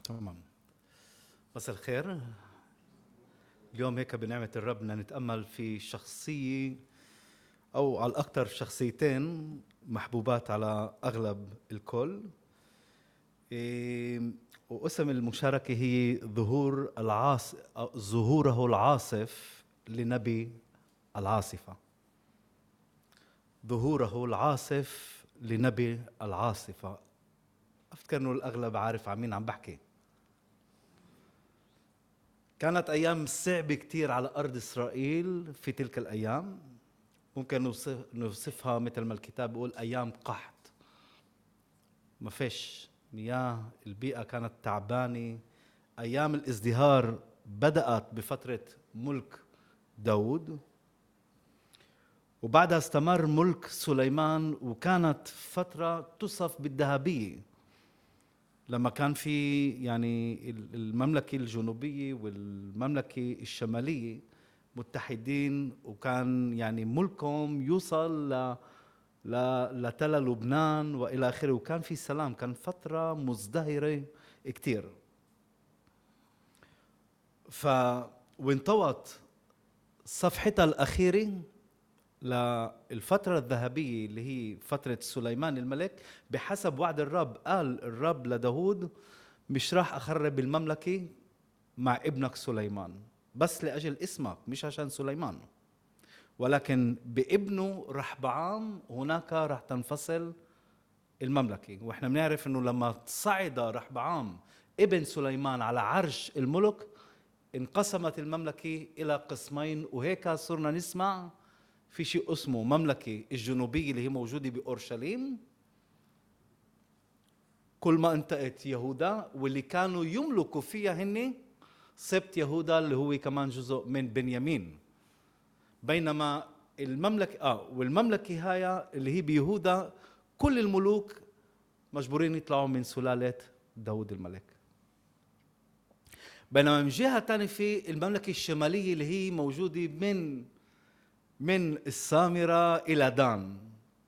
تمام. مساء الخير. اليوم هيك بنعمة الرب بدنا نتأمل في شخصية أو على الأكثر شخصيتين محبوبات على أغلب الكل. واسم المشاركة هي ظهوره العاصف لنبي العاصفة. ظهوره العاصف لنبي العاصفة. أفتكر إنه الأغلب عارف عن مين عم بحكي. كانت أيام صعبة كتير على أرض إسرائيل في تلك الأيام. ممكن نوصفها مثل ما الكتاب بيقول أيام قحط، ما فيش مياه، البيئة كانت تعبانة. أيام الازدهار بدأت بفترة ملك داود، وبعدها استمر ملك سليمان، وكانت فترة تصف بالذهبية لما كان في يعني المملكة الجنوبية والمملكة الشمالية متحدين، وكان يعني ملكهم يوصل لتل لبنان وإلى آخره، وكان في سلام. كان فترة مزدهرة كتير. وانطوت صفحتها الأخيرة للفترة الذهبية اللي هي فترة سليمان الملك. بحسب وعد الرب، قال الرب لداود: مش راح أخرب المملكة مع ابنك سليمان بس لأجل اسمك، مش عشان سليمان، ولكن بابنه رحبعام هناك راح تنفصل المملكة. واحنا بنعرف انه لما صعد رحبعام ابن سليمان على عرش الملك انقسمت المملكة إلى قسمين، وهيك صرنا نسمع في شيء اسمه مملكة الجنوبية اللي هي موجودة بأورشليم، كل ما انتقت يهودا، واللي كانوا يملكوا فيها هن سبط يهودا اللي هو كمان جزء من بنيامين. بينما والمملكة هاي اللي هي بيهودا كل الملوك مجبورين يطلعوا من سلالة داود الملك. بينما من جهة تانية في المملكة الشمالية اللي هي موجودة من السامرة إلى دان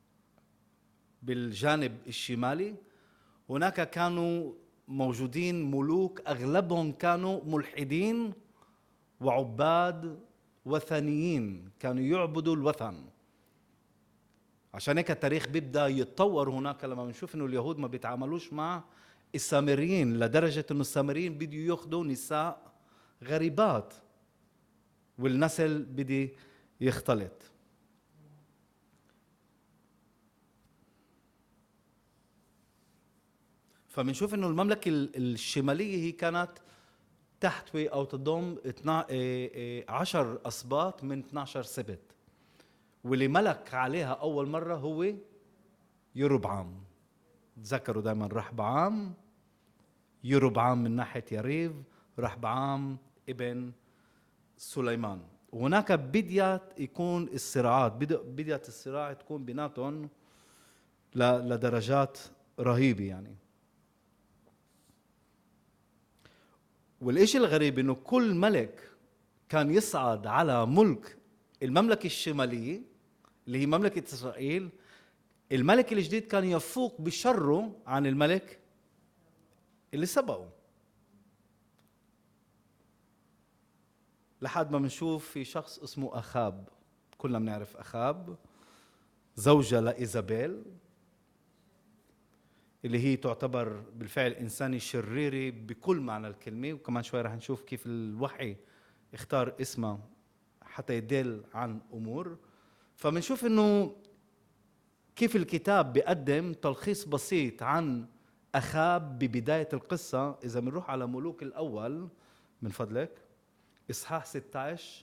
بالجانب الشمالي، هناك كانوا موجودين ملوك أغلبهم كانوا ملحدين وعباد وثنيين، كانوا يعبدوا الوثن. عشان هيك التاريخ بيبدأ يتطور هناك لما بنشوف إنه اليهود ما بيتعاملوش مع السامريين، لدرجة إنه السامريين بدوا يأخذوا نساء غريبات والنسل بدي يختلط. فبنشوف إنه المملكة الشمالية هي كانت تحتوي أو تضم 10 أسباط من 12 سبت، واللي ملك عليها أول مرة هو يربعام. تذكروا دائما رحبعام، يربعام من ناحية يريف، رحبعام ابن سليمان. وهناك بديت يكون الصراعات، بديت الصراع تكون بيناتهم لدرجات رهيبة يعني. والإشي الغريب إنه كل ملك كان يصعد على ملك المملكة الشمالية اللي هي مملكة إسرائيل، الملك الجديد كان يفوق بشره عن الملك اللي سبقه، لحد ما بنشوف في شخص اسمه أخاب. كلنا بنعرف أخاب، زوجة لإيزابيل اللي هي تعتبر بالفعل إنسانة شريرة بكل معنى الكلمة، وكمان شوي رح نشوف كيف الوحي اختار اسمه حتى يدل عن أمور. فبنشوف إنه كيف الكتاب بيقدم تلخيص بسيط عن أخاب ببداية القصة. إذا بنروح على ملوك الأول من فضلك إصحاح 16،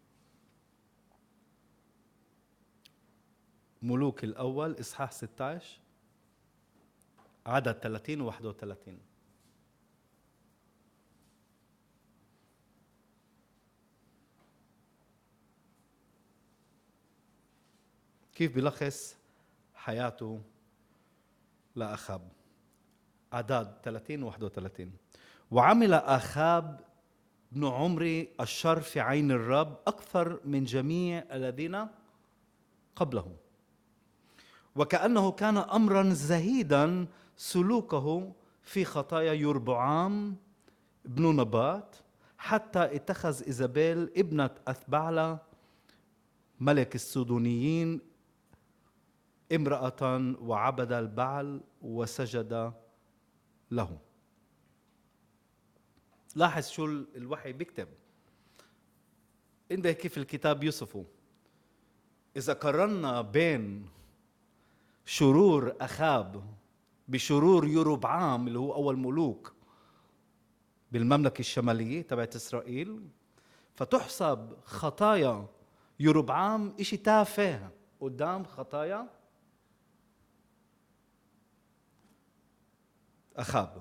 ملوك الأول إصحاح 16 عدد 30 و 31. كيف بيلخص حياته لأخاب. عدد 30 و 31: وعمل أخاب ابن عمري الشر في عين الرب أكثر من جميع الذين قبله، وكأنه كان أمرا زهيدا سلوكه في خطايا يربعام ابن نبات، حتى اتخذ إيزابيل ابنة أثبعلة ملك السدونيين امرأة وعبد البعل وسجد له. لاحظ شو الوحي بيكتب، انت كيف الكتاب يوصفه. إذا قارنا بين شرور أخاب بشرور يربعام اللي هو أول ملوك بالمملكة الشمالية تبعت إسرائيل، فتحسب خطايا يربعام إشي تافه قدام خطايا أخاب.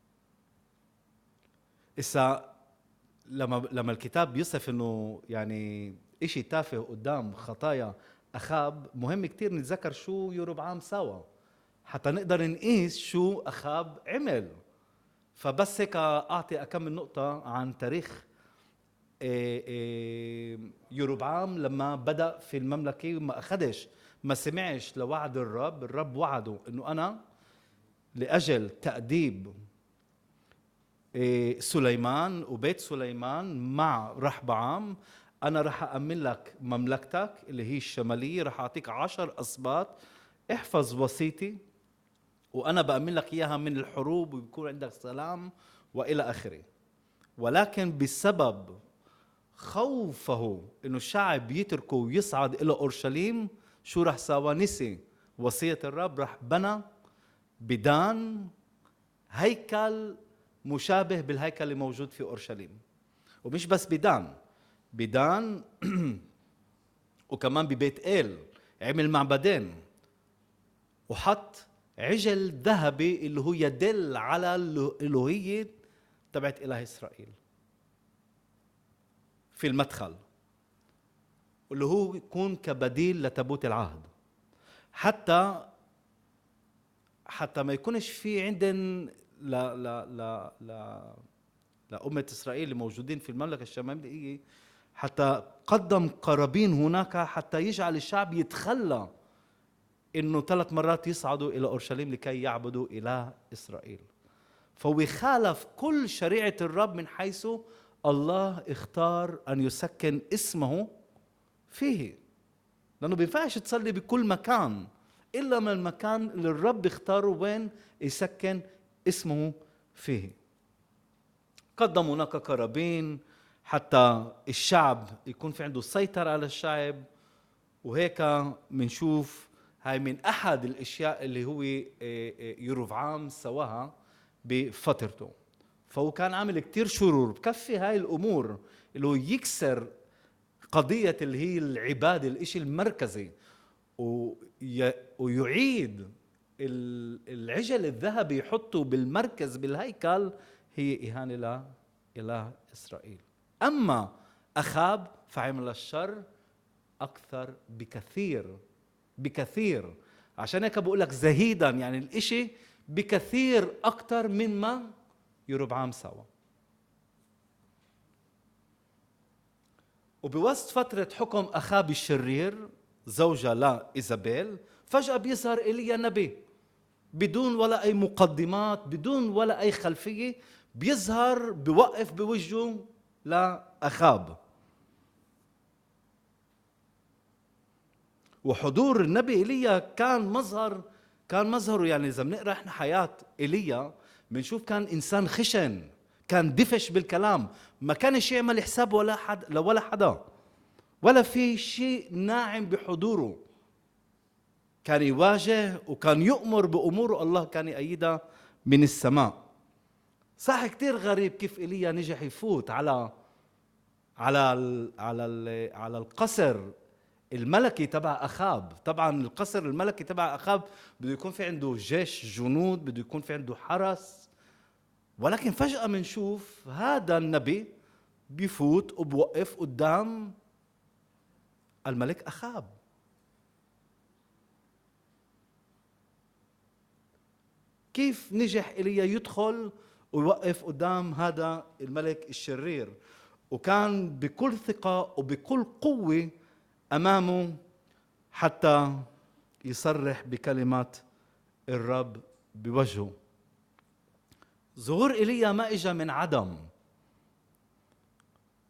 إسا لما الكتاب بيصف إنه يعني إشي تافه قدام خطايا أخاب، مهم كتير نتذكر شو يربعام سوا حتى نقدر نقيس شو أخاب عمل. فبس هيك أعطي أكم من نقطة عن تاريخ يربعام لما بدأ في المملكة وما أخدش، ما سمعش لوعد الرب وعده إنه أنا لأجل تأديب سليمان وبيت سليمان مع رحبعام، أنا رح أأمن لك مملكتك اللي هي الشمالية، رح أعطيك 10 أسباط، احفظ وصيتي وأنا بأمن لك إياها من الحروب ويكون عندك سلام وإلى آخره. ولكن بسبب خوفه إنه الشعب يتركه ويصعد إلى أورشليم، شو رح سوى؟ نسي وصية الرب، رح بنى بدان هيكل مشابه بالهيكل اللي موجود في أورشليم. ومش بس بدان وكمان ببيت إيل عمل معبدين، وحط عجل ذهبي اللي هو يدل على الألوهية تبعت إله إسرائيل في المدخل، واللي هو يكون كبديل لتابوت العهد، حتى ما يكونش في عندن لأمة إسرائيل الموجودين في المملكة الشمالية، حتى قدم قرابين هناك حتى يجعل الشعب يتخلى إنه 3 مرات يصعدوا إلى أورشليم لكي يعبدوا إله إسرائيل. فهو خالف كل شريعة الرب من حيث الله اختار أن يسكن اسمه فيه، لأنه بينفعش تصلي بكل مكان إلا من المكان اللي الرب اختاره وين يسكن اسمه فيه. قدموا هناك قرابين حتى الشعب يكون في عنده سيطرة على الشعب، وهيك منشوف هاي من أحد الأشياء اللي هو يربعام سواها بفترته. فهو كان عامل كتير شرور، بكفي هاي الأمور اللي هو يكسر قضية اللي هي العبادة الإشي المركزي، ويعيد العجل الذهبي يحطه بالمركز بالهيكل، هي إهانة لإله إسرائيل. أما أخاب فعمل الشر أكثر بكثير. عشان هيك بقول لك زهيدا، يعني الإشي بكثير أكثر مما يربعام سوا. وبوسط فترة حكم أخاب الشرير زوجة لإيزابيل، فجأة بيظهر إيليا نبي بدون ولا أي مقدمات، بدون ولا أي خلفية، بيظهر بوقف بوجهه لأخاب. وحضور النبي إيليا كان مظهره يعني إذا بنقرأ إحنا حياة إيليا بنشوف كان إنسان خشن، كان دفش بالكلام، ما كانش يعمل حساب ولا حدا، ولا في شيء ناعم بحضوره. كان يواجه وكان يؤمر بأمور الله كان يأيدها من السماء. صح كتير غريب كيف إيليا نجح يفوت على القصر الملكي تبع أخاب. طبعا القصر الملكي تبع أخاب بده يكون في عنده جيش جنود، بده يكون في عنده حرس، ولكن فجأة منشوف هذا النبي بيفوت وبوقف قدام الملك أخاب. كيف نجح إيليا يدخل ويوقف قدام هذا الملك الشرير، وكان بكل ثقة وبكل قوة أمامه حتى يصرح بكلمات الرب بوجهه. ظهور إيليا ما إجا من عدم،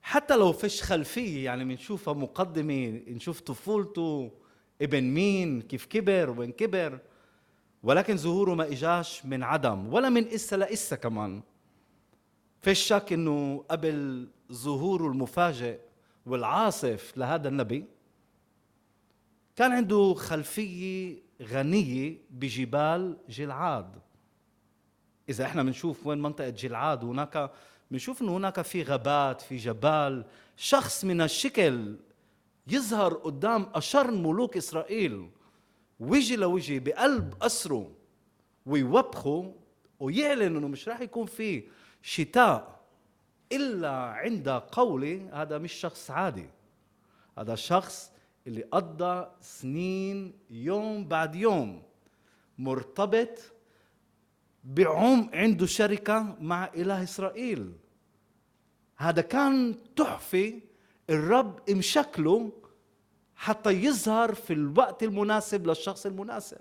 حتى لو فيش خلفية، يعني بنشوفها مقدمة، نشوف طفولته، ابن مين، كيف كبر وين كبر، ولكن ظهوره ما إجاش من عدم ولا من إسا لإسا كمان. فيش شك إنه قبل ظهوره المفاجئ والعاصف لهذا النبي كان عنده خلفية غنية بجبال جلعاد. إذا إحنا بنشوف وين منطقة جلعاد، هناك بنشوف إنه هناك في غابات، في جبال. شخص من الشكل يظهر قدام أشر ملوك إسرائيل وجه لوجه بقلب أسره ويوبخه ويعلن إنه مش راح يكون في شتاء إلا عند قوله. هذا مش شخص عادي، هذا شخص اللي قضى سنين يوم بعد يوم مرتبط بعمق، عنده شركة مع إله إسرائيل. هذا كان تحفة الرب مشكله حتى يظهر في الوقت المناسب للشخص المناسب.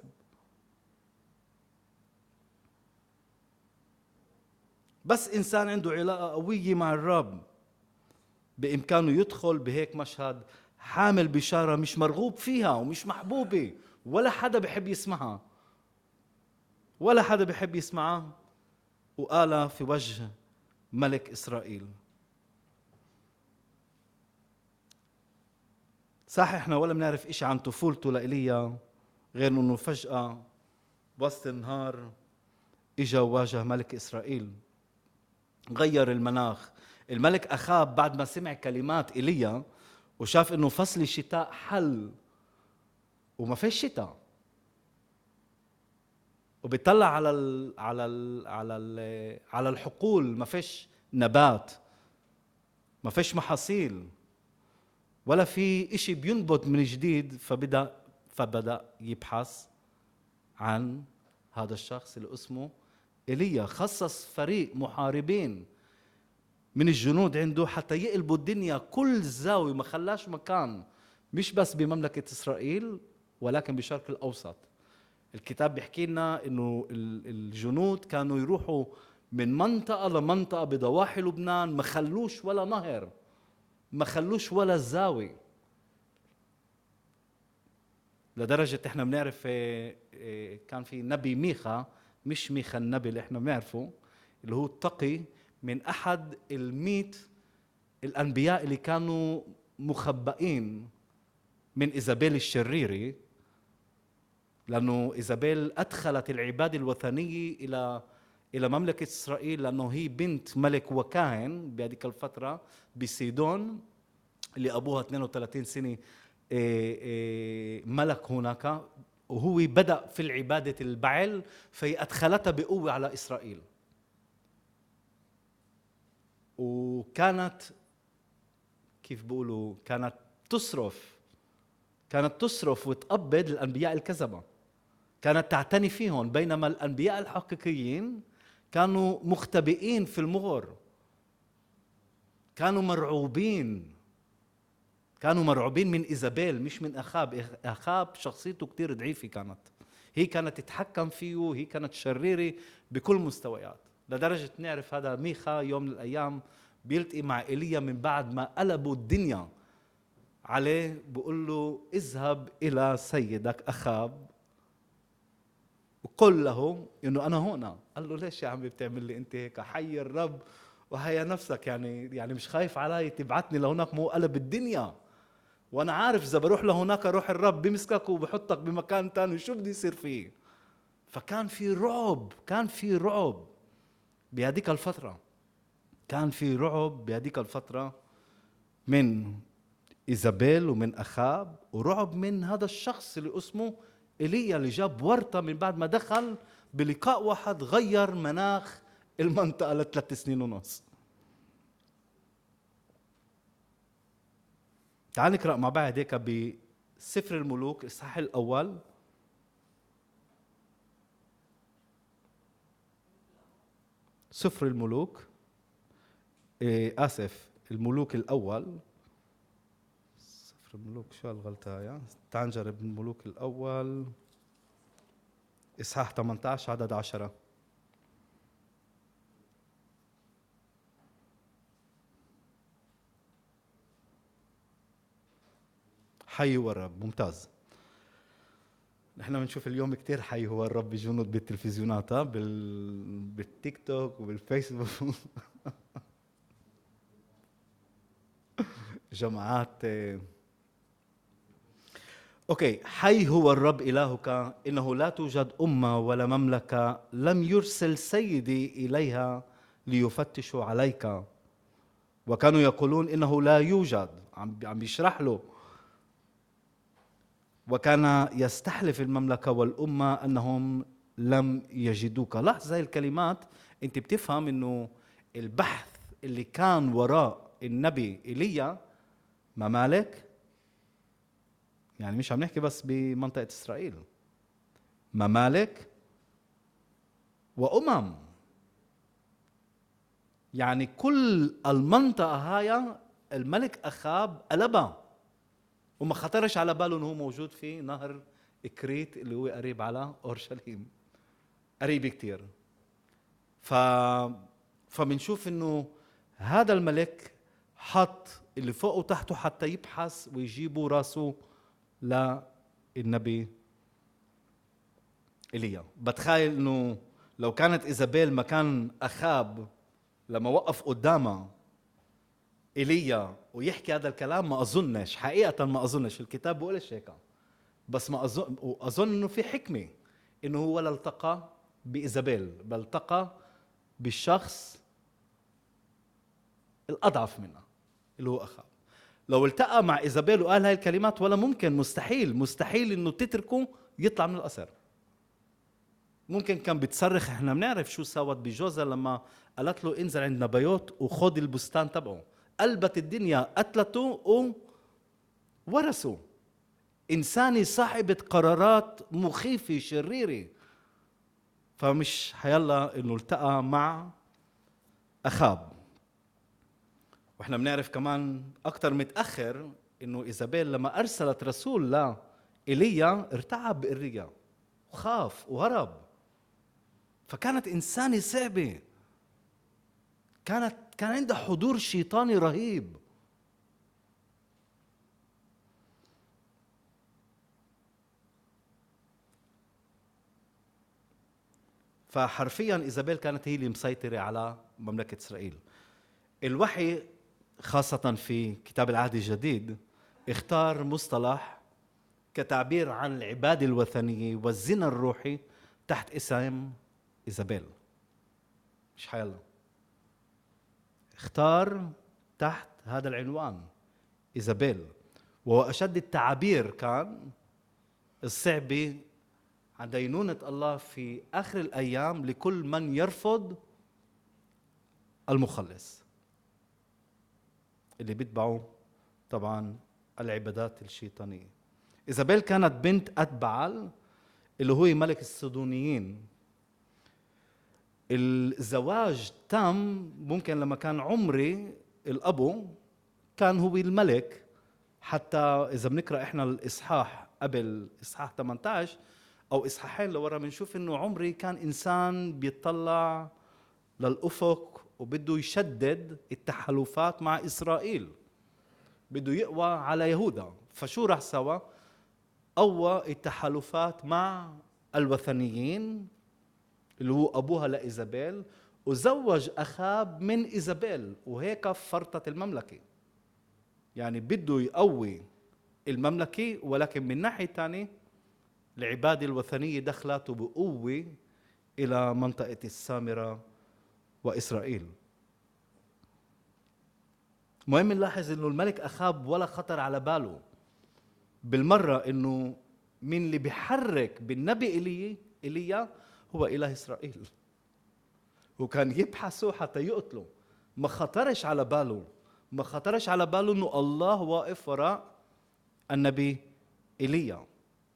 بس إنسان عنده علاقة قوية مع الرب بإمكانه يدخل بهيك مشهد حامل بشارة مش مرغوب فيها ومش محبوبة، ولا حدا بحب يسمعها، ولا حدا بحب يسمعها، وقال في وجه ملك إسرائيل. صح احنا ولا بنعرف اشي عن طفولته لإيليا غير انه فجأة وسط النهار اجا وواجه ملك إسرائيل، غير المناخ. الملك أخاب بعد ما سمع كلمات إيليا وشاف انه فصل الشتاء حل وما فيش شتاء، وبيطلع على الحقول، ما فيش نبات، ما فيش محاصيل، ولا في إشي بينبت من جديد. فبدأ يبحث عن هذا الشخص اللي اسمه إيليا. خصص فريق محاربين من الجنود عنده حتى يقلبوا الدنيا كل زاوية، ما خلاش مكان مش بس بمملكة إسرائيل ولكن بالشرق الأوسط. الكتاب بيحكي لنا إنه الجنود كانوا يروحوا من منطقة لمنطقة بضواحي لبنان، ما خلوش ولا نهر، ما خلوش ولا زاوية. لدرجة احنا بنعرف كان في نبي ميخا، مش ميخا النبي اللي احنا بنعرفه، اللي هو التقي من أحد 100 الأنبياء اللي كانوا مخبئين من إيزابيل الشريرة، لأنه إيزابيل أدخلت العبادة الوثنية إلى مملكة إسرائيل، لأنه هي بنت ملك وكاهن بهذيك الفترة بسيدون اللي أبوها 32 سنة ملك هناك، وهو بدأ في العبادة البعل، فهي أدخلتها بقوة على إسرائيل. وكانت كيف بيقولوا كانت تصرف وتقبض الأنبياء الكذبة، كانت تعتني فيهم، بينما الأنبياء الحقيقيين كانوا مختبئين في المغر، كانوا مرعوبين من إيزابيل مش من أخاب. أخاب شخصيته كتير ضعيفة كانت، هي كانت تتحكم فيه، هي كانت شريرة بكل مستويات. لدرجة نعرف هذا ميخا يوم من الأيام بيلتقي مع إيليا من بعد ما قلبوا الدنيا عليه، بيقول له اذهب إلى سيدك أخاب وقل له إنه أنا هنا. قال له ليش يا عمي بتعمل لي أنت هيك؟ حي الرب وهيا نفسك، يعني مش خايف علي تبعتني لهناك؟ مو قلب الدنيا، وانا عارف اذا بروح لهناك روح الرب بمسكك وبحطك بمكان تاني، شو بدي يصير فيه؟ فكان في رعب بهذيك الفترة، من إيزابيل ومن أخاب، ورعب من هذا الشخص اللي اسمه إيليا اللي جاب ورطة من بعد ما دخل بلقاء واحد غير مناخ المنطقة ل3 سنين ونص. تعال نقرأ مع بعض هيك بسفر الملوك الإصحاح الأول. سفر الملوك الملوك الأول. سفر الملوك، شو هالغلطة هاي؟ تعال نجرب الملوك الأول إصحاح 18 عدد 10. حي هو الرب. ممتاز. نحن بنشوف اليوم كتير حي هو الرب بجنود بالتلفزيونات، بالتيك توك وبالفيسبوك جماعات. اوكي، حي هو الرب إلهك، إنه لا توجد أمة ولا مملكة لم يرسل سيدي إليها ليفتشوا عليك. وكانوا يقولون إنه لا يوجد، عم بيشرح له. وكان يستحلف المملكة والأمة أنهم لم يجدوك. لاحظ هاي الكلمات، أنت بتفهم إنه البحث اللي كان وراء النبي إيليا ممالك، يعني مش عم نحكي بس بمنطقة إسرائيل، ممالك وأمم. يعني كل المنطقة هاي الملك أخاب قلبها، وما خطرش على باله انه هو موجود في نهر إكريت اللي هو قريب على اورشليم، قريب كتير. فبنشوف انه هذا الملك حط اللي فوقه وتحته حتى يبحث ويجيبوا راسه للنبي ايليا. بتخيل انه لو كانت ايزابيل مكان اخاب لما وقف قدامها ايليا ويحكي هذا الكلام، ما اظنش حقيقه، ما اظنش الكتاب بيقولش هيك، بس ما اظن انه في حكمه انه هو ولا التقى بايزابيل، بل التقى بالشخص الاضعف منها اللي هو اخاب. لو التقى مع ايزابيل وقال هاي الكلمات، ولا ممكن، مستحيل انه تتركه يطلع من القصر. ممكن كان بتصرخ. احنا بنعرف شو سوت بجوزها لما قالت له انزل عند نبيوت وخذ البستان تبعه. قلبت الدنيا، قتلته وورثه. إنسانة صاحبة قرارات مخيفة شريرة. فمش حيلا إنه التقى مع أخاب. وإحنا بنعرف كمان أكتر متأخر إنه إيزابيل لما أرسلت رسول لإيليا ارتعب بإيليا وخاف وهرب. فكانت إنسانة صعبة، كان عندها حضور شيطاني رهيب. فحرفيا إيزابيل كانت هي اللي مسيطرة على مملكة إسرائيل. الوحي خاصة في كتاب العهد الجديد اختار مصطلح كتعبير عن العبادة الوثنية والزنا الروحي تحت اسم إيزابيل. مش حيلا، اختار تحت هذا العنوان إيزابيل. وهو أشد التعابير كان الصعبة عن دينونة الله في آخر الأيام لكل من يرفض المخلص، اللي بيتبعوا طبعا العبادات الشيطانية. إيزابيل كانت بنت أتبعل اللي هو ملك الصدونيين. الزواج تم ممكن لما كان عمري الأبو كان هو الملك. حتى إذا بنقرأ إحنا الإصحاح قبل إصحاح 18 أو إصحاحين لورا، بنشوف إنه عمري كان إنسان بيطلع للأفق وبده يشدد التحالفات مع إسرائيل، بده يقوى على يهوذا. فشو راح سوا؟ قوى التحالفات مع الوثنيين اللي هو أبوها لإيزابيل، وزوج أخاب من إيزابيل، وهيك فرطت المملكة. يعني بده يقوي المملكة، ولكن من ناحية تانية العبادة الوثنية دخلته بقوة إلى منطقة السامرة وإسرائيل. مهم نلاحظ إنه الملك أخاب ولا خطر على باله بالمرة إنه مين اللي بيحرك بالنبي إيليا هو إله إسرائيل، وكان يبحثوا حتى يقتلوا. ما خطرش على باله إنه الله واقف وراء النبي إيليا.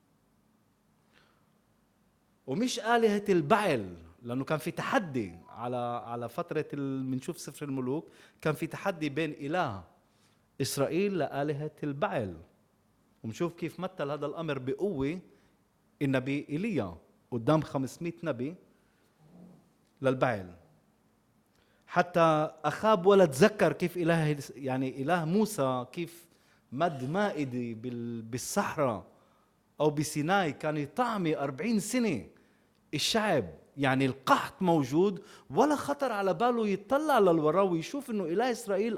ومش آلهة البعل، لأنه كان في تحدي على فترة بنشوف سفر الملوك، كان في تحدي بين إله إسرائيل لآلهة البعل. ومشوف كيف مثل هذا الأمر بقوة النبي إيليا قدام 500 نبي للبعل. حتى أخاب ولا تذكر كيف إله، يعني إله موسى كيف مد مائدة بالصحراء أو بسيناء كان يطعمي 40 سنة الشعب. يعني القحط موجود، ولا خطر على باله يطلع للوراء ويشوف انه إله إسرائيل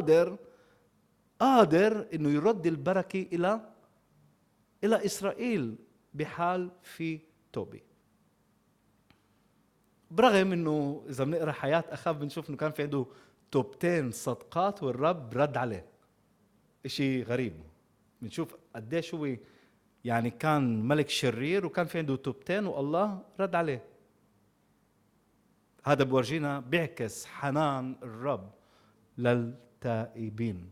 قادر انه يرد البركة إلى إسرائيل بحال في توبة. برغم انه اذا بنقرا حياة اخاب بنشوف انه كان في عنده توبتين صدقات والرب رد عليه. اشي غريب، بنشوف قديش هو يعني كان ملك شرير وكان في عنده توبتين والله رد عليه. هذا بورجينا بيعكس حنان الرب للتائبين.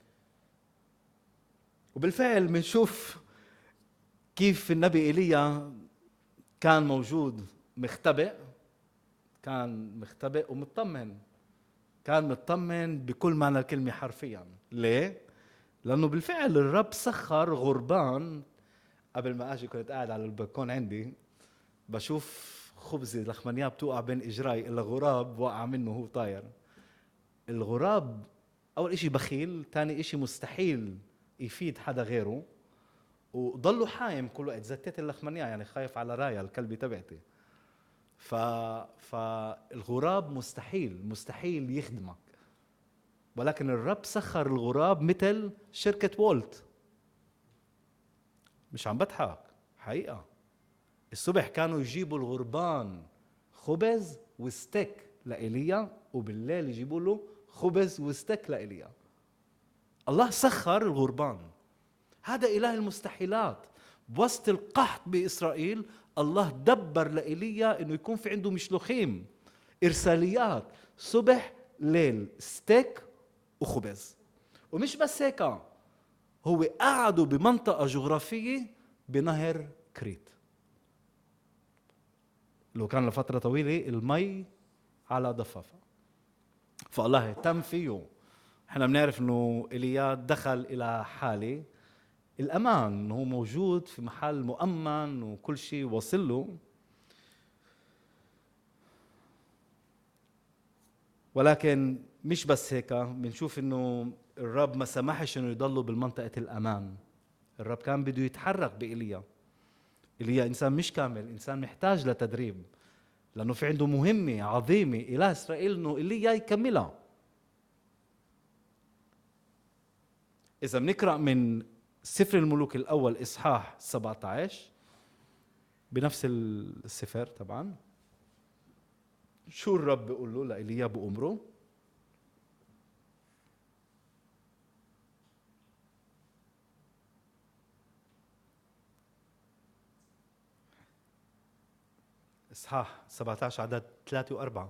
وبالفعل بنشوف كيف النبي ايليا كان موجود مختبئ، كان مختبئ ومطمن، كان مطمن بكل معنى الكلمة حرفيا. ليه؟ لأنه بالفعل الرب سخر غربان. قبل ما أجي كنت قاعد على البلكون عندي بشوف خبزة لخمنية بتوقع بين إجراي، إلا غراب وقع منه هو طاير. الغراب أول إشي بخيل، تاني إشي مستحيل يفيد حدا غيره، وضلوا حايم كل وقت زتت اللخمنية، يعني خايف على رايا الكلبة تبعتي. فالغراب مستحيل يخدمك، ولكن الرب سخر الغراب مثل شركة وولت. مش عم بضحك، حقيقة. الصبح كانوا يجيبوا الغربان خبز وستيك لإيليا، وبالليل يجيبوا له خبز وستيك لإيليا. الله سخر الغربان. هذا إله المستحيلات. بوسط القحط بإسرائيل الله دبر لإيليا إنه يكون في عنده مشلوخيم، إرساليات صبح ليل، ستيك وخبز. ومش بس هيك، هو قعدوا بمنطقة جغرافية بنهر كريت. لو كان لفترة طويلة المي على ضفافة، فالله اهتم فيه. احنا بنعرف انه ايليا دخل الى حالة الامان، انه هو موجود في محل مؤمن وكل شيء وصل له. ولكن مش بس هيك، بنشوف انه الرب ما سمحش انه يضلوا بالمنطقة الامان. الرب كان بده يتحرك بإيليا. إيليا انسان مش كامل، انسان محتاج لتدريب، لانه في عنده مهمة عظيمة إله إسرائيل انه إيليا يكملها. إذا بنقرأ من سفر الملوك الأول إصحاح 17 بنفس السفر طبعا، شو الرب بيقول له لإيليا بأمره؟ إصحاح 17 عدد 3 و4.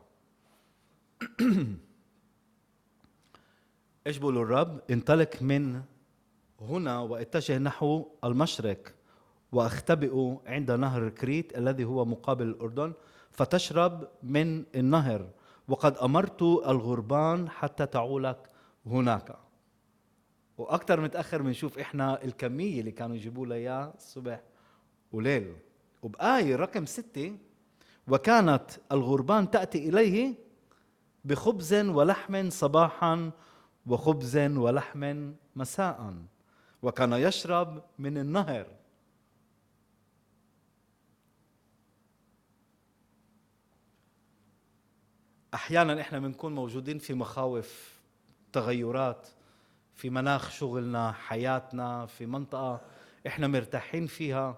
إيش بيقول الرب؟ انطلق من هنا واتجه نحو المشرق واختبئوا عند نهر كريت الذي هو مقابل الأردن، فتشرب من النهر، وقد أمرت الغربان حتى تعولك هناك. وأكثر متأخر بنشوف إحنا الكمية اللي كانوا يجيبوا لها إياه صبح وليل. وبآية رقم 6: وكانت الغربان تأتي إليه بخبز ولحم صباحا وخبز ولحم مساء، وكان يشرب من النهر. أحيانا إحنا بنكون موجودين في مخاوف، تغيرات في مناخ شغلنا، حياتنا، في منطقة إحنا مرتاحين فيها،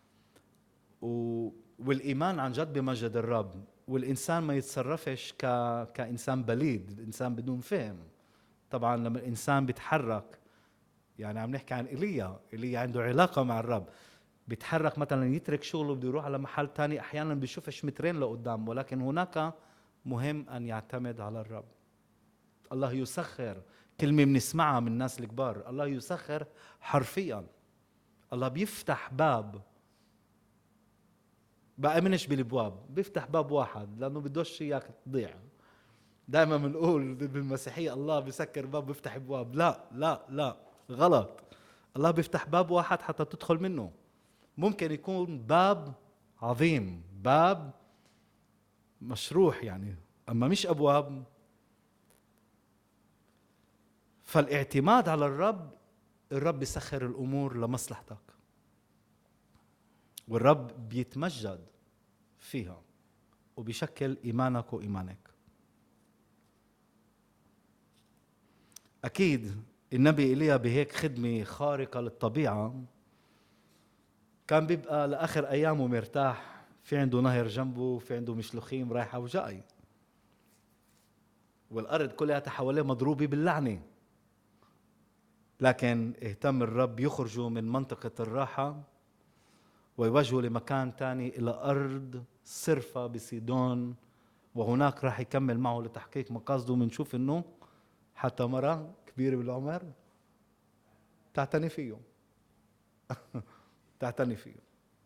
والإيمان عن جد بمجد الرب، والإنسان ما يتصرفش كإنسان بليد، إنسان بدون فهم. طبعا لما الإنسان بيتحرك، يعني عم نحكي عن إيليا عنده علاقة مع الرب، بيتحرك مثلا يترك شغله بده يروح على محل تاني، أحيانا بيشوفش مترين لقدام، ولكن هناك مهم أن يعتمد على الرب. الله يسخر، كلمة بنسمعها من الناس الكبار، الله يسخر حرفيا. الله بيفتح باب، بأمنش بالابواب، بيفتح باب واحد لانه بدوش اياك تضيع. دائما بنقول بالمسيحيه الله بيسكر باب بيفتح ابواب، لا لا لا، غلط. الله بيفتح باب واحد حتى تدخل منه. ممكن يكون باب عظيم، باب مشروح يعني، اما مش ابواب. فالاعتماد على الرب، الرب بيسخر الأمور لمصلحتك، والرب بيتمجد فيها وبيشكل إيمانك وإيمانك. أكيد النبي إيليا بهيك خدمة خارقة للطبيعة كان بيبقى لآخر أيامه مرتاح، في عنده نهر جنبه، في عنده مشلوخيم رايحة وجاي، والأرض كلها حواليه مضروبة باللعنة، لكن اهتم الرب يخرجوا من منطقة الراحة ويوجهوا لمكان تاني إلى أرض صرفة بسيدون، وهناك راح يكمل معه لتحقيق مقاصده. منشوف إنه حتى مرة كبيرة بالعمر تعتني فيه تعتني فيه.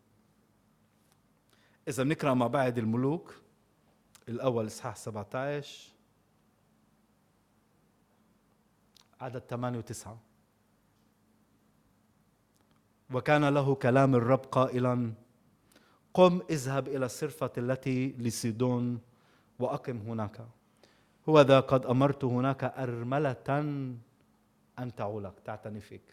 إذا بنقرأ مع بعض الملوك الأول إصحاح 17 عدد 8 و9: وكان له كلام الرب قائلا: قم اذهب إلى الصرفة التي لسيدون وأقم هناك، هوذا قد أمرت هناك أرملة أن تعولك، تعتني فيك.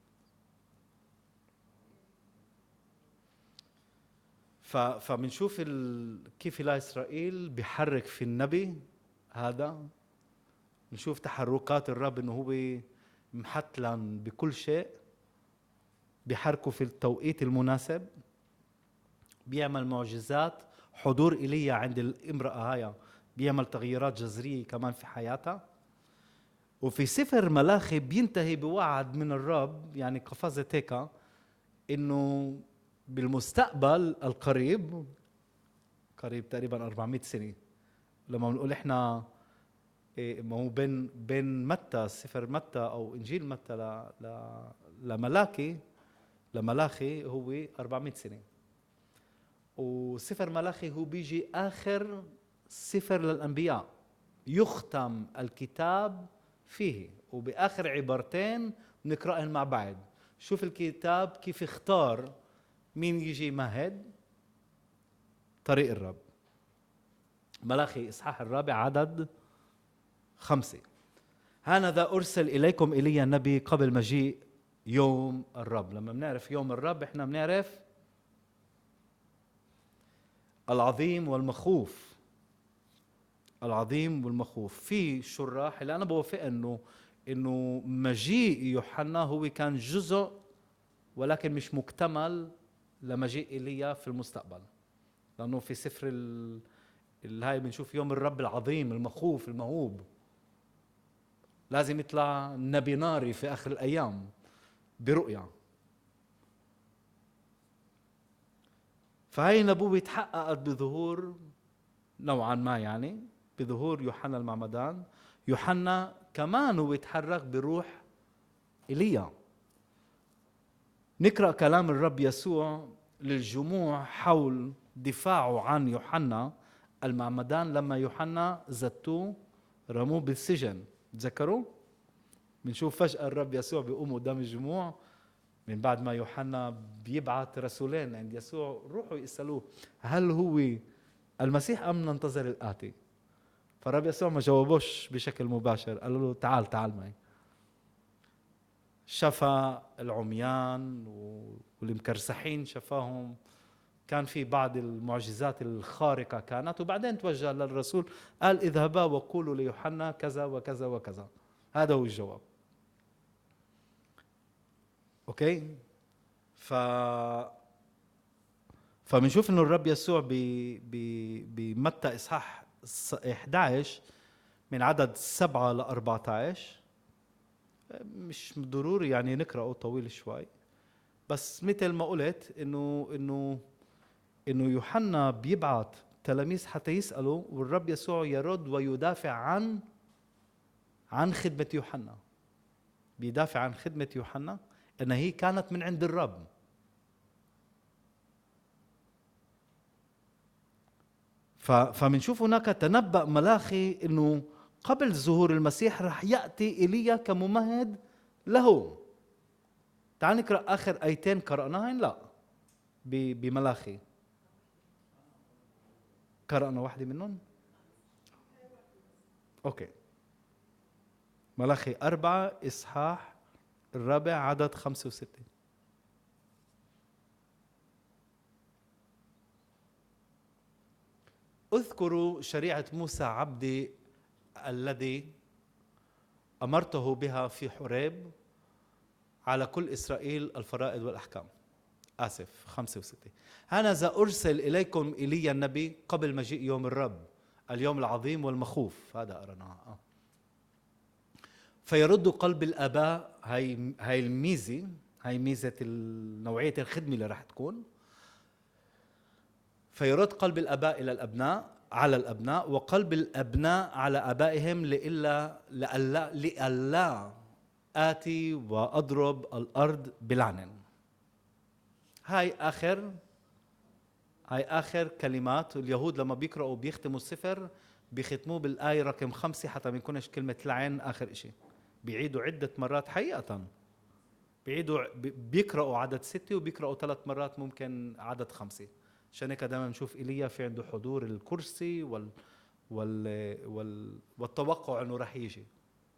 فمنشوف كيف إله إسرائيل بيحرك في النبي هذا، نشوف تحركات الرب إنه هو محتلا بكل شيء، بيحركه في التوقيت المناسب، بيعمل معجزات. حضور إيليا عند الامرأة هاي بيعمل تغييرات جذرية كمان في حياتها. وفي سفر ملاخي بينتهي بوعد من الرب، يعني قفزة هيك، إنه بالمستقبل القريب، قريب تقريبا 400 سنة، لما بنقول إحنا ما هو بين متى، سفر متى أو إنجيل متى لملاخي هو 400 سنة، وسفر ملاخي هو بيجي آخر سفر للأنبياء، يختم الكتاب فيه، وبآخر عبارتين نقرأهن مع بعض. شوف الكتاب كيف اختار مين يجي مهد طريق الرب. ملاخي إصحاح 4 عدد 5: هانذا أرسل إليكم إيليا النبي قبل مجيء يوم الرب. لما بنعرف يوم الرب إحنا بنعرف العظيم والمخوف، العظيم والمخوف. في شراح اللي أنا بوافق إنه مجيء يوحنا هو كان جزء ولكن مش مكتمل لمجيء إيليا في المستقبل، لأنه في سفر هاي بنشوف يوم الرب العظيم المخوف المهوب، لازم يطلع نبي ناري في آخر الأيام برؤيا. فهي النبوة تحققت بظهور نوعا ما، يعني بظهور يوحنا المعمدان. يوحنا كمان هو يتحرك بروح إيليا. نقرأ كلام الرب يسوع للجموع حول دفاعه عن يوحنا المعمدان لما يوحنا زتوه رموه بالسجن، تذكروا؟ بنشوف فجأة الرب يسوع بيقوم قدام الجموع من بعد ما يوحنا بيبعث رسولين عند يسوع، روحوا يسألوه هل هو المسيح أم ننتظر الآتي؟ فالرب يسوع ما جاوبوش بشكل مباشر، قالوا له تعال معي. شفى العميان والمكرسحين شفاهم، كان في بعض المعجزات الخارقة كانت، وبعدين توجه للرسول قال اذهبا وقولوا ليوحنا كذا وكذا وكذا. هذا هو الجواب. اوكي. فبنشوف انه الرب يسوع بمتى اصحاح 11 من عدد 7 ل 14، مش ضروري يعني نقرأه، طويل شوي، بس مثل ما قلت انه يوحنا بيبعث تلاميذ حتى يسألوا، والرب يسوع يرد ويدافع عن خدمة يوحنا، بيدافع عن خدمة يوحنا أنها هي كانت من عند الرب. فمنشوف هناك تنبأ ملاخي أنه قبل ظهور المسيح رح يأتي إيليا كممهد له. تعال نقرأ آخر آيتين قرأناهن لا بملاخي، قرأنا واحدة منهم. أوكي. ملاخي 4 إصحاح الرابع عدد 5 و6. اذكروا شريعة موسى عبدي الذي أمرته بها في حريب على كل إسرائيل الفرائض والأحكام. 5 و6. هانذا أرسل إليكم إيليا النبي قبل مجيء يوم الرب، اليوم العظيم والمخوف. هذا قرأناه. فيرد قلب الآباء، هاي الميزة، هاي ميزة نوعية الخدمة اللي راح تكون. فيرد قلب الآباء إلى الأبناء، على الأبناء، وقلب الأبناء على آبائهم، لئلا آتي وأضرب الأرض بلعن. هاي آخر كلمات. اليهود لما بيقرأوا بيختموا السفر بيختموه بالآية رقم 5 حتى ما يكونش كلمة لعن آخر إشي. بيعيدوا عدة مرات حقيقة، بيقرأوا عدد 6 وبيقرأوا 3 مرات ممكن عدد 5. عشان هيك دائما نشوف إيليا في عنده حضور الكرسي والتوقع انه راح يجي.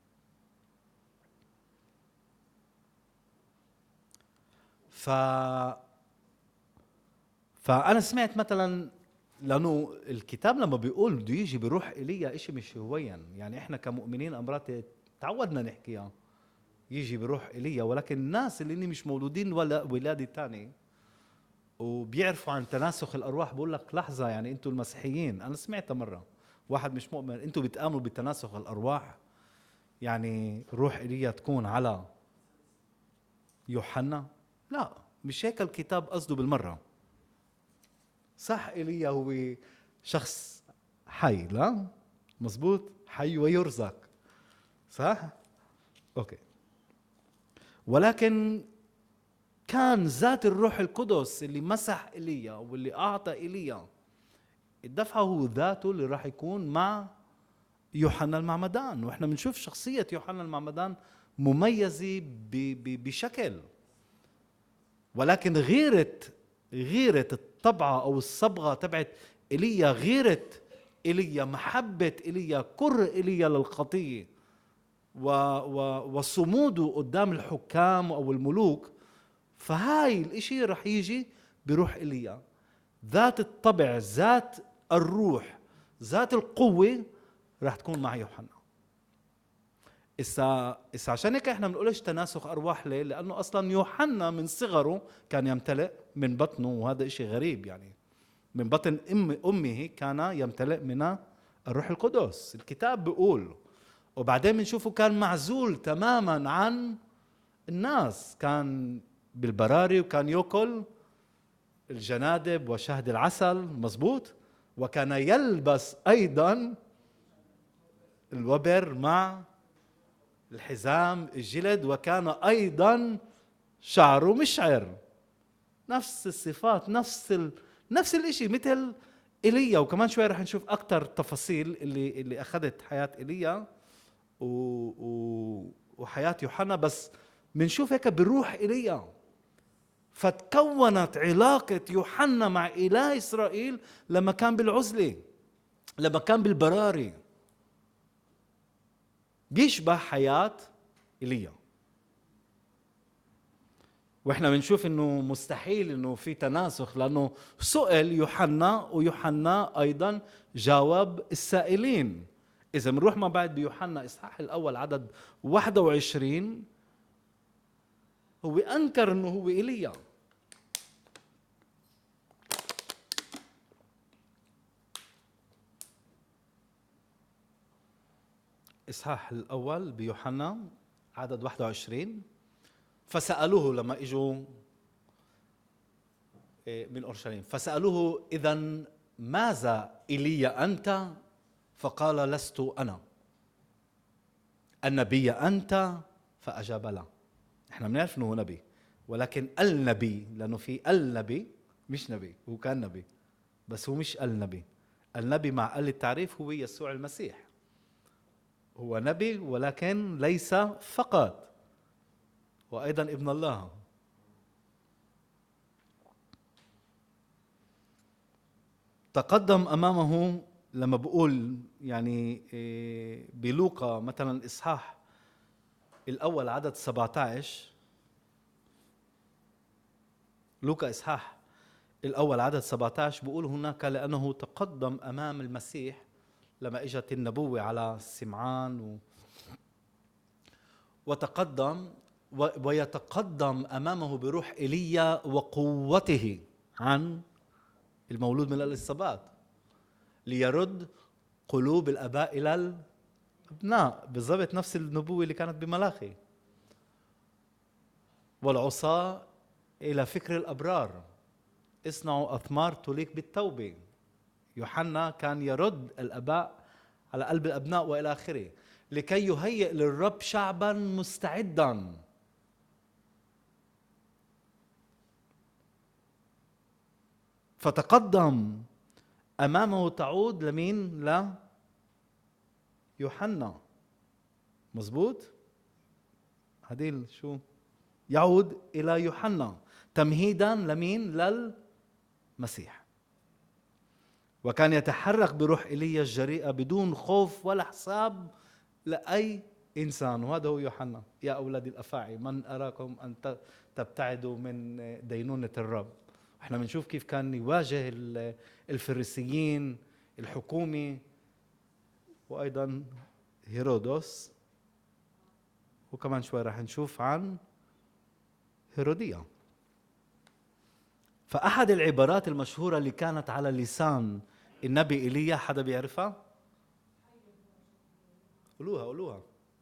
فأنا سمعت مثلا، لأنه الكتاب لما بيقول بده يجي بروح إيليا إشي مش هويا، يعني إحنا كمؤمنين أمرات تعودنا نحكيها يجي بروح إيليا، ولكن الناس اللي مش مولودين ولا ولادة تاني وبيعرفوا عن تناسخ الأرواح بقول لك لحظة، يعني أنتوا المسيحيين، أنا سمعتها مرة واحد مش مؤمن، أنتوا بتآمنوا بتناسخ الأرواح؟ يعني روح إيليا تكون على يوحنا؟ لا، مش هيك الكتاب قصده بالمرة. صح إيليا هو شخص حي، لا مزبوط، حي ويرزق، صح؟ أوكي. ولكن كان ذات الروح القدس اللي مسح إيليا واللي أعطى إيليا الدفعة هو ذاته اللي راح يكون مع يوحنا المعمدان. وإحنا بنشوف شخصية يوحنا المعمدان مميزة بشكل، ولكن غيرة الطبعة أو الصبغة تبعت إيليا، غيرة إيليا، محبة إيليا، كره إيليا للخطية وصموده قدام الحكام أو الملوك. فهاي الاشي رح يجي بروح إيليا، ذات الطبع، ذات الروح، ذات القوة رح تكون مع يوحنا. إسا عشان هيك احنا بنقولش تناسخ أرواح. ليه؟ لأنه أصلا يوحنا من صغره كان يمتلئ من بطنه، وهذا إشي غريب، يعني من بطن أمه كان يمتلئ من الروح القدس، الكتاب بيقول. وبعدين بنشوفه كان معزول تماما عن الناس، كان بالبراري وكان يأكل الجنادب وشهد العسل، مزبوط. وكان يلبس أيضا الوبر مع الحزام الجلد، وكان أيضا شعره مشعر. نفس الصفات، نفس الاشي مثل إيليا. وكمان شوي رح نشوف أكتر تفاصيل اللي أخذت حياة إيليا وحياة يوحنا، بس منشوف هيك بروح إيليا. فتكونت علاقة يوحنا مع إله إسرائيل لما كان بالعزلة، لما كان بالبراري، بيشبه حياة إيليا. واحنا بنشوف انه مستحيل انه في تناسخ، لانه سئل يوحنا ويوحنا ايضا جاوب السائلين. اذا بنروح ما بعد بيوحنا اصحاح الاول عدد 21، هو انكر انه هو ايليا. اصحاح الاول بيوحنا عدد 21. فسألوه لما اجوا من اورشليم، فسألوه اذا ماذا ايليا انت؟ فقال لست انا. النبي انت؟ فاجاب لا. احنا بنعرف انه هو نبي، ولكن النبي، لانه في النبي مش نبي، هو كان نبي بس هو مش النبي. النبي مع التعريف هو يسوع المسيح، هو نبي ولكن ليس فقط، وأيضا ابن الله. تقدم أمامه لما بقول يعني بلوقا مثلا إصحاح الأول عدد 17، لوقا إصحاح الأول عدد 17 بيقول هناك لأنه تقدم أمام المسيح لما إجت النبوة على سمعان وتقدم ويتقدم أمامه بروح إيليا وقوته عن المولود من الإصابات ليرد قلوب الآباء إلى الأبناء، بالضبط نفس النبوة اللي كانت بملاخي، والعصاة إلى فكر الأبرار، اصنعوا أثمار تليق بالتوبة. يوحنا كان يرد الآباء على قلب الأبناء وإلى آخره، لكي يهيئ للرب شعبا مستعدا. فتقدم أمامه، تعود لمين؟ يوحنا، مزبوط؟ هذه شو؟ يعود إلى يوحنا تمهيدا لمين؟ للمسيح. وكان يتحرك بروح إيليا الجريئة بدون خوف ولا حساب لأي إنسان، وهذا هو يوحنا. يا أولاد الأفاعي من أراكم أن تبتعدوا من دينونة الرب. احنا بنشوف كيف كان يواجه الفريسيين، الحكومة، وأيضا هيرودس، وكمان شوي راح نشوف عن هيروديا. فأحد العبارات المشهورة اللي كانت على لسان النبي إيليا، حدا بيعرفها؟ قولوها.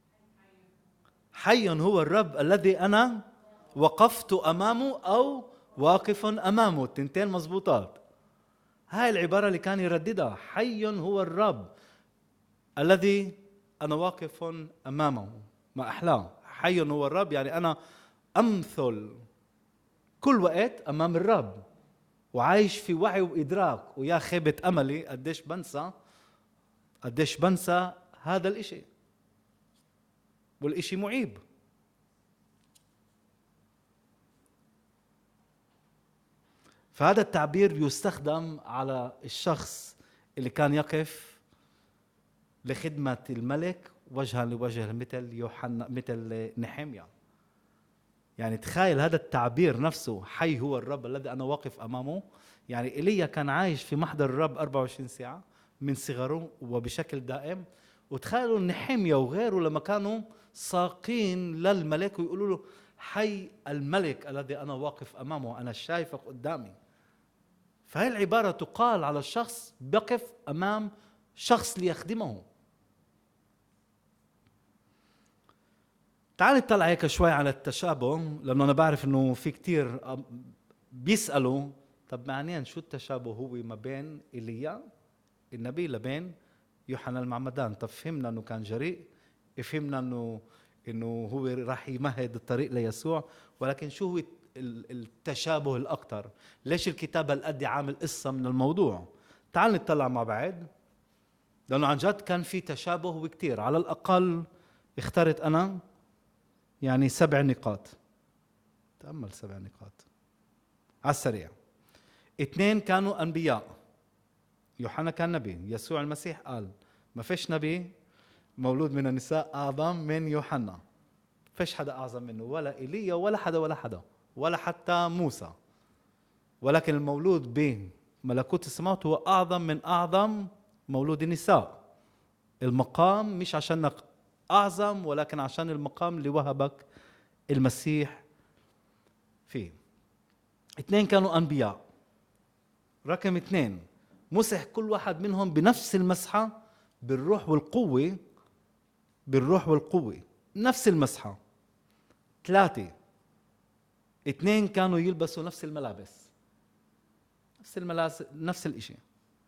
حي هو الرب الذي أنا وقفت أمامه أو واقف أمامه، التنتين مزبوطات. هاي العبارة اللي كان يرددها، حي هو الرب الذي أنا واقف أمامه. ما أحلاه، حي هو الرب، يعني أنا أمثل كل وقت أمام الرب وعايش في وعي وإدراك. ويا خيبة أملي قديش بنسى هذا الإشي، والإشي معيب. فهذا التعبير يستخدم على الشخص اللي كان يقف لخدمة الملك وجها لوجه، مثل يوحنا، مثل نحميا. يعني تخيل هذا التعبير نفسه، حي هو الرب الذي أنا واقف أمامه. يعني إيليا كان عايش في محضر الرب 24 ساعة من صغره وبشكل دائم. وتخيلوا نحميا وغيره لما كانوا ساقين للملك ويقولوا له حي الملك الذي أنا واقف أمامه، أنا شايفك قدامي. فهي العبارة تقال على الشخص بقف أمام شخص ليخدمه. تعال نطلع هيك شوي على التشابه، لأنه أنا بعرف إنه في كتير بيسألوا طب معنيا شو التشابه هو ما بين إيليا النبي لبين يوحنا المعمدان. طب فهمنا إنه كان جريء، فهمنا إنه هو راح يمهد الطريق ليسوع، ولكن شو هو التشابه الأكثر؟ ليش الكتاب هالقد عامل قصة من الموضوع؟ تعال نطلع مع بعض، لأنه عن جد كان في تشابه وكتير. على الأقل اخترت أنا يعني 7 نقاط. تأمل 7 نقاط على السريع. 2 كانوا أنبياء، يوحنا كان نبي، يسوع المسيح قال ما فيش نبي مولود من النساء أعظم من يوحنا. فيش حدا أعظم منه، ولا إيليا ولا حتى موسى. ولكن المولود بملكوت السماوات هو أعظم من أعظم مولود النساء. المقام مش عشانك أعظم، ولكن عشان المقام اللي وهبك المسيح فيه. 2 كانوا أنبياء. رقم 2 مسح كل واحد منهم بنفس المسحة بالروح والقوة، نفس المسحة. 3 2 كانوا يلبسوا نفس الملابس، نفس الاشي.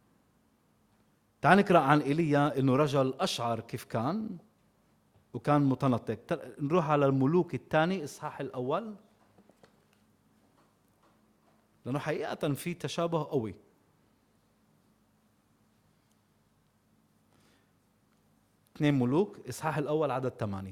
تعال نقرأ عن إيليا إنه رجل أشعر كيف كان، وكان متنطق. نروح على الملوك الثاني إصحاح الأول، لأنه حقيقة في تشابه قوي. 2 ملوك إصحاح الأول عدد 8.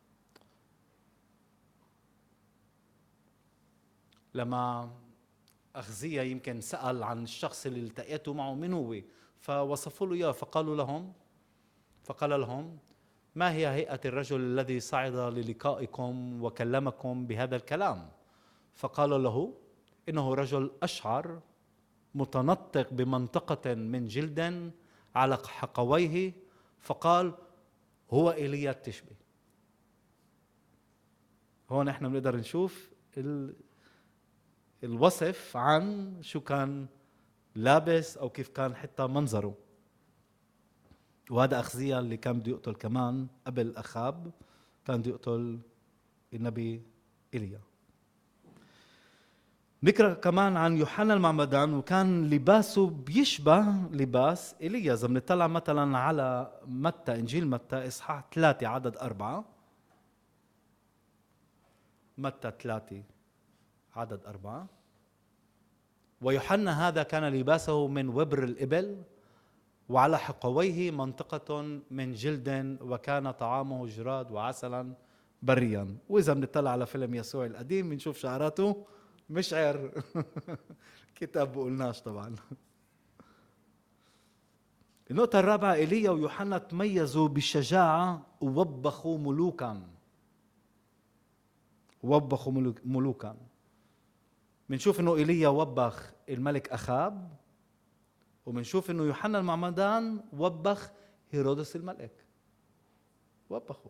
لما أخزية يمكن سأل عن الشخص اللي التقيته معه من هو، فوصفوا له إياه، فقال لهم: ما هي هيئة الرجل الذي صعد للقائكم وكلمكم بهذا الكلام؟ فقال له: إنه رجل أشعر متنطق بمنطقة من جلد على حقويه. فقال: هو إيليا التشبي. هون احنا بنقدر نشوف الوصف عن شو كان لابس او كيف كان حتى منظره. وهذا أخزيا اللي كان بده يقتل كمان قبل أخاب، كان بده يقتل النبي إيليا. نقرأ كمان عن يوحنا المعمدان، وكان لباسه بيشبه لباس إيليا. إذا بنطلع مثلا على متى، إنجيل متى إصحاح 3 عدد 4، متى 3 عدد 4: ويوحنا هذا كان لباسه من وبر الإبل، وعلى حقويه منطقة من جلد، وكان طعامه جراد وعسلا بريا. وإذا بنطلع على فيلم يسوع القديم بنشوف شعراته مشعر. كتاب بقولناش طبعا. النقطة الرابعة: إيليا ويوحنا تميزوا بالشجاعة ووبخوا ملوكا. ملوكا. بنشوف انه ايليا وبخ الملك اخاب، وبنشوف انه يوحنا المعمدان وبخ هيرودس الملك. وبخوا.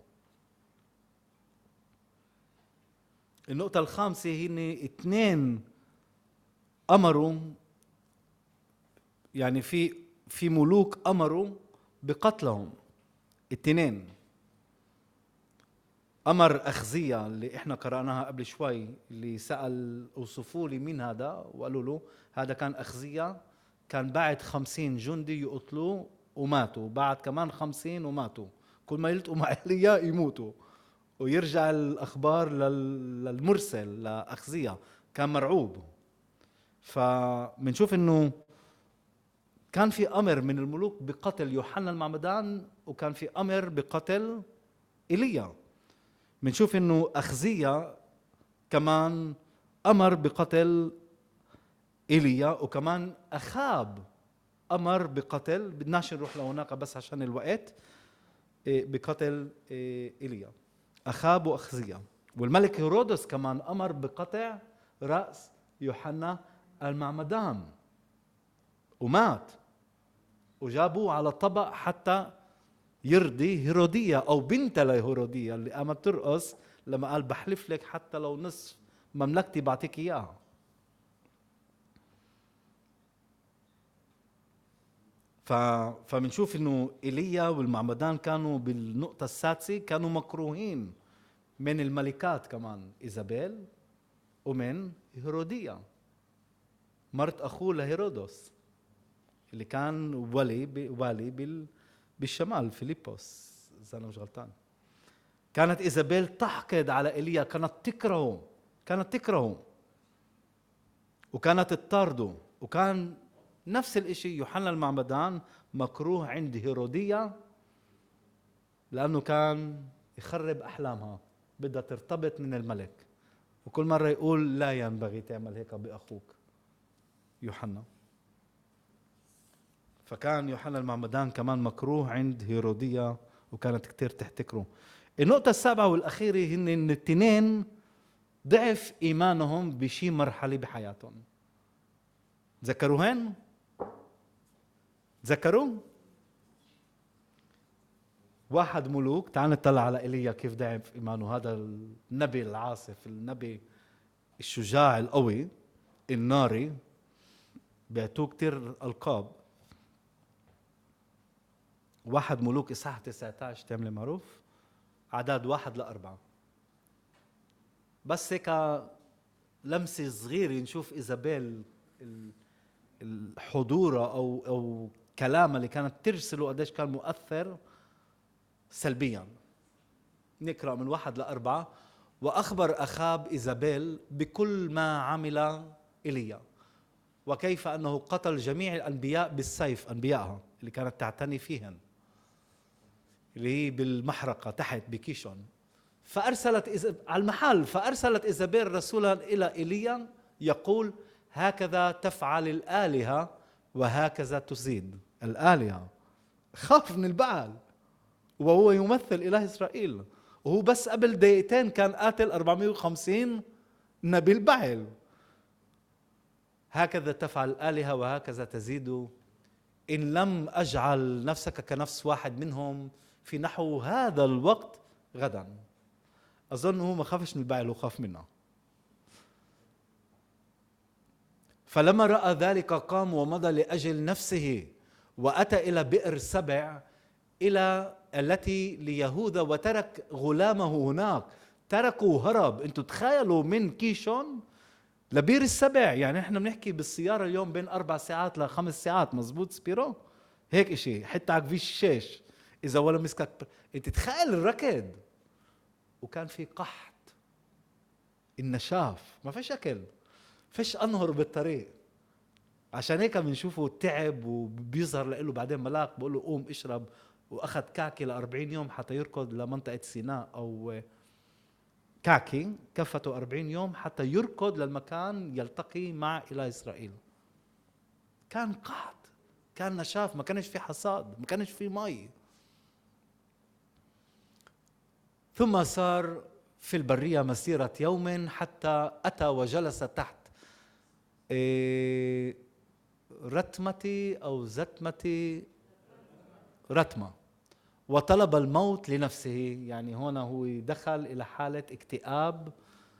النقطة الخامسة هن اثنين امروا، يعني في ملوك امروا بقتلهم. اثنين. أمر أخزية اللي إحنا قرأناها قبل شوي، اللي سأل اوصفوا لي مين هذا، وقالوا له هذا كان أخزية، كان بعد 50 جندي يقتلوه وماتوا، بعد كمان 50 وماتوا، كل ما يلتقوا مع إيليا يموتوا، ويرجع الأخبار للمرسل لأخزية، كان مرعوب. فمنشوف إنه كان في أمر من الملوك بقتل يوحنا المعمدان، وكان في أمر بقتل إيليا. منشوف انه أخزية كمان امر بقتل ايليا، وكمان اخاب امر بقتل، بدناش نروح لهناك بس عشان الوقت، بقتل ايليا. اخاب واخزية. والملك هيرودس كمان امر بقطع راس يوحنا المعمدان، ومات، وجابوه على طبق حتى يرضي هيرودية أو بنت لهيرودية اللي قامت ترقص لما قال: بحلف لك حتى لو نصف مملكتي بعطيك إياها. فمنشوف إنه إيليا والمعمدان كانوا بالنقطة السادسة كانوا مكروهين من الملكات كمان، إيزابيل ومن هيرودية مرت أخوه لهيرودس اللي كان والي بالشمال، فيليبوس إذا أنا مش غلطان. كانت إيزابيل تحقد على إيليا، كانت تكرهه وكانت تطارده. وكان نفس الاشي يوحنا المعمدان مكروه عند هيرودية، لأنه كان يخرب أحلامها، بدها ترتبط من الملك، وكل مرة يقول لا ينبغي تعمل هيك بأخوك يوحنا. فكان يوحنا المعمدان كمان مكروه عند هيرودية، وكانت كتير تحتكره. النقطة السابعة والأخيرة هن إن التنين ضعف إيمانهم بشي مرحلة بحياتهم. ذكروهن؟ ذكروا؟ واحد ملوك، تعال نطلع على إيليا كيف ضعف إيمانه، هذا النبي العاصف، النبي الشجاع القوي الناري، بيعطوه كتير ألقاب. واحد ملوك إصحاح 19 تعمل معروف، عدد 1-4. بس هيك لمسة صغيرة نشوف إيزابيل الحضورة أو كلامها اللي كانت ترسله قديش كان مؤثر سلبيا. نقرأ من 1-4: وأخبر أخاب إيزابيل بكل ما عمل إيليا، وكيف أنه قتل جميع الأنبياء بالسيف، أنبيائها اللي كانت تعتني فيهن، اللي هي بالمحرقة تحت بكيشون. فأرسلت على المحل، فأرسلت إيزابيل رسولا إلى إيليا يقول: هكذا تفعل الآلهة وهكذا تزيد. الآلهة خاف من البعل وهو يمثل إله إسرائيل، وهو بس قبل دقيقتين كان قاتل 450 نبي البعل. هكذا تفعل الآلهة وهكذا تزيد، إن لم أجعل نفسك كنفس واحد منهم في نحو هذا الوقت غدا. أظن هو ما خافش من البعل، هو خاف منه. فلما رأى ذلك قام ومضى لأجل نفسه وأتى إلى بئر سبع إلى التي ليهوذا وترك غلامه هناك. تركوا هرب. انتوا تخيلوا من كيشون لبير السبع، يعني احنا بنحكي بالسيارة اليوم بين 4 ساعات ل5 ساعات، مزبوط سبيرو؟ هيك اشي حتى على كفيش الشيش إذا ولا مسكك. انت تخيل الركض، وكان في قحط، النشاف، ما فيش أكل، فيش أنهر بالطريق. عشان هيك بنشوفه تعب وبيظهر له بعدين ملاك بقول له قوم اشرب، واخذ كعكي ل40 يوم حتى يركض لمنطقة سيناء، او كعكي كفته 40 يوم حتى يركض للمكان يلتقي مع إله إسرائيل. كان قحط، كان نشاف، ما كانش في حصاد، ما كانش في مي. ثم صار في البرية مسيرة يوم حتى أتى وجلس تحت رتمة أو زتمة رتمة وطلب الموت لنفسه. يعني هنا هو دخل إلى حالة اكتئاب،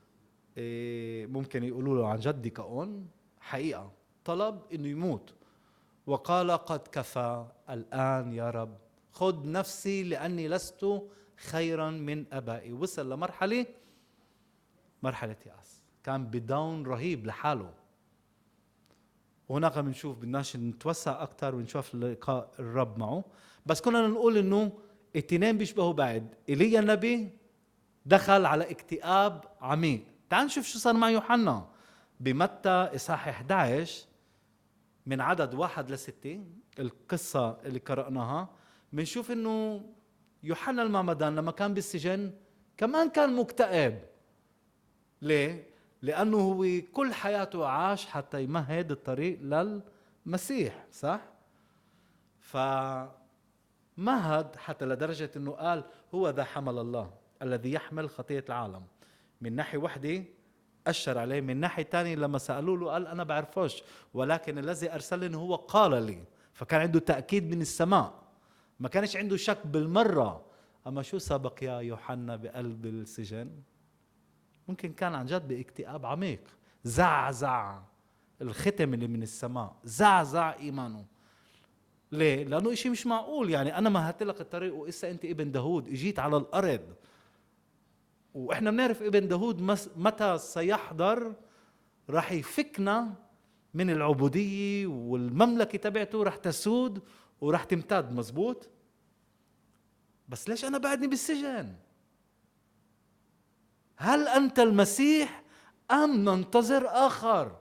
ممكن يقولوا له عن جد ديكاون، حقيقة طلب إنه يموت. وقال قد كفى الآن يا رب، خذ نفسي لأني لست خيرا من أبائي. وصل لمرحلة يأس، كان بداون رهيب لحاله. وهناك بنشوف، بدناش نتوسع أكتر ونشوف لقاء الرب معه، بس كنا نقول إنه التنين بيشبهوا بعد. إيليا النبي دخل على اكتئاب عميق. تعال نشوف شو صار مع يوحنا بمتى إصحاح 11 من عدد 1-6. القصة اللي قرأناها بنشوف إنه يوحنا المعمدان لما كان بالسجن كمان كان مكتئب. ليه؟ لأنه هو كل حياته عاش حتى يمهد الطريق للمسيح، صح؟ فمهد حتى لدرجة أنه قال هو ذا حمل الله الذي يحمل خطية العالم. من ناحية واحدة أشر عليه، من ناحية تانية لما سألوا له قال أنا بعرفوش، ولكن الذي أرسلني هو قال لي. فكان عنده تأكيد من السماء، ما كانش عنده شك بالمرة. أما شو سبق يا يوحنا بقلب السجن؟ ممكن كان عن جد باكتئاب عميق، زعزع الختم اللي من السماء، زعزع إيمانه. ليه؟ لأنه إشي مش معقول. يعني أنا مهدت لك الطريق وإسا أنت ابن داود إجيت على الأرض، وإحنا بنعرف ابن داود متى سيحضر راح يفكنا من العبودية، والمملكة تبعته راح تسود وراح تمتد، مزبوط؟ بس ليش أنا بعدني بالسجن؟ هل أنت المسيح أم ننتظر آخر؟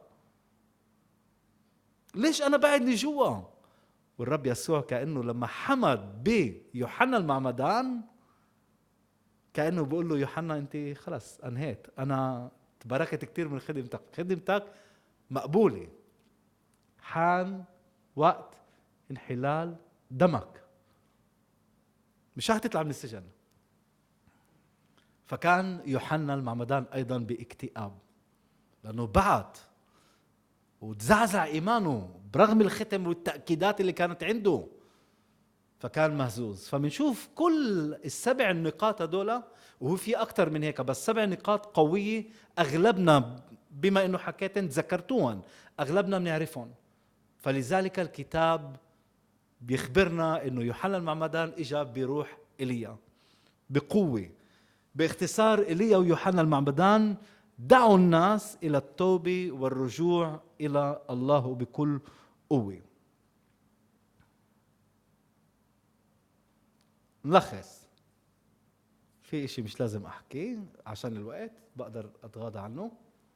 ليش أنا بعدني جوا؟ والرب يسوع كأنه لما حمد بيوحنا المعمدان كأنه بيقول له يوحنا أنت خلاص أنهيت، أنا تباركت كتير من خدمتك مقبولة، حان وقت انحلال دمك، مش رح تطلع من السجن. فكان يوحنا المعمدان أيضا باكتئاب، لأنه بعد وتزعزع إيمانه برغم الختم والتأكيدات اللي كانت عنده، فكان مهزوز. فمنشوف كل ال7 النقاط هدول، وهو في أكتر من هيك، بس 7 نقاط قوية أغلبنا بما إنه حكيتن ذكرتوهم أغلبنا بنعرفهم. فلذلك الكتاب بيخبرنا إنه يوحنا المعمدان إجا بروح إيليا بقوة. باختصار إيليا ويوحنا المعمدان دعوا الناس إلى التوبة والرجوع إلى الله بكل قوة. نلخص، في إشي مش لازم أحكي عشان الوقت بقدر أتغاضى عنه.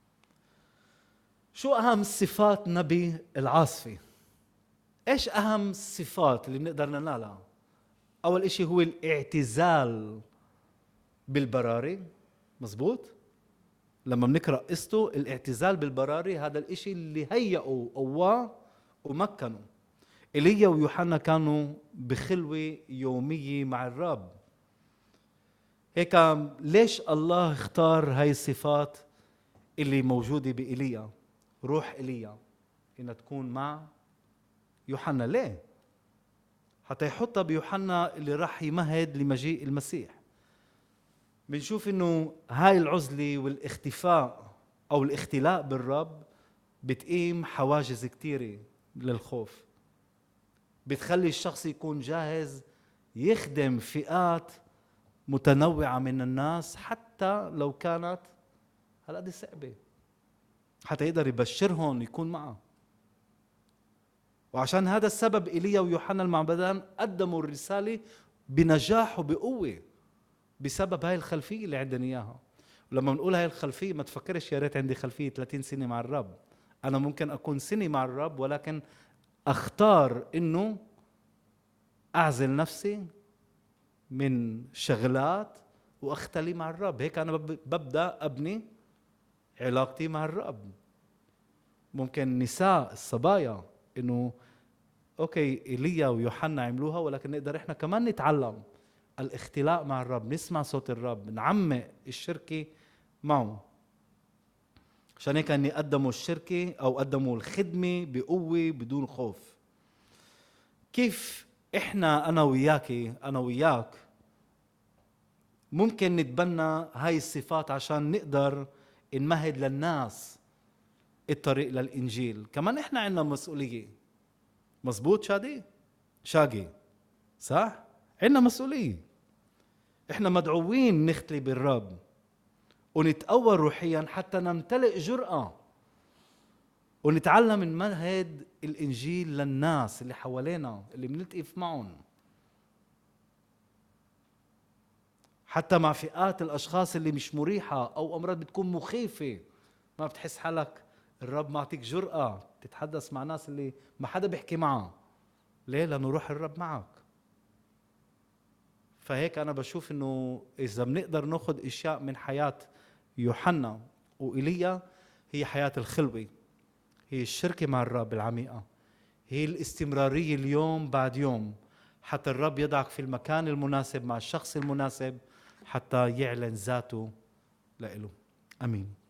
شو أهم صفات نبي العاصفة؟ إيش أهم الصفات اللي بنقدر ننالها؟ أول إشي هو الاعتزال بالبراري، مزبوط؟ لما بنقرأ قصته الاعتزال بالبراري هذا الاشي اللي هيئوا قواه ومكنوا. ايليا ويوحنا كانوا بخلوة يومية مع الرب. هيك ليش الله اختار هاي الصفات اللي موجودة بإيليا، روح إيليا إنها تكون مع يوحنا؟ ليه؟ حتى يحطها بيوحنا اللي راح يمهد لمجيء المسيح. بنشوف إنه هاي العزلة والاختفاء أو الاختلاء بالرب بتقيم حواجز كتيرة للخوف، بتخلي الشخص يكون جاهز يخدم فئات متنوعة من الناس حتى لو كانت هالقد صعبة، حتى يقدر يبشرهم يكون معه. وعشان هذا السبب إيليا ويوحنا المعمدان قدموا الرسالة بنجاح وبقوة بسبب هاي الخلفية اللي عندنا إياها. ولما بنقول هاي الخلفية ما تفكرش يا ريت عندي خلفية 30 سنة مع الرب. أنا ممكن أكون سنة مع الرب ولكن أختار إنه أعزل نفسي من شغلات وأختلي مع الرب. هيك أنا ببدأ أبني علاقتي مع الرب. ممكن نساء الصبايا إنه أوكي إيليا ويوحنا عملوها، ولكن نقدر إحنا كمان نتعلم الاختلاء مع الرب، نسمع صوت الرب، نعمق الشركة معه. عشان هيك أني قدموا الشركة أو قدموا الخدمة بقوة بدون خوف. كيف إحنا أنا وياك ممكن نتبنى هاي الصفات عشان نقدر نمهد للناس الطريق للإنجيل؟ كمان إحنا عندنا مسؤولية. مزبوط شاقي صح؟ عندنا مسؤولية. إحنا مدعوين نختلي بالرب ونتقوى روحيا حتى نمتلئ جرأة ونتعلم نمهد الإنجيل للناس اللي حوالينا اللي بنلتقف معهم، حتى مع فئات الأشخاص اللي مش مريحة أو أمراض بتكون مخيفة، ما بتحس حالك الرب معطيك جرأة تتحدث مع ناس اللي ما حدا بيحكي معها. ليه؟ لأنه روح الرب معك. فهيك أنا بشوف إنه إذا بنقدر ناخد أشياء من حياة يوحنا وإيليا، هي حياة الخلوة، هي الشركة مع الرب العميقة، هي الاستمرارية اليوم بعد يوم حتى الرب يضعك في المكان المناسب مع الشخص المناسب حتى يعلن ذاته لإله. أمين.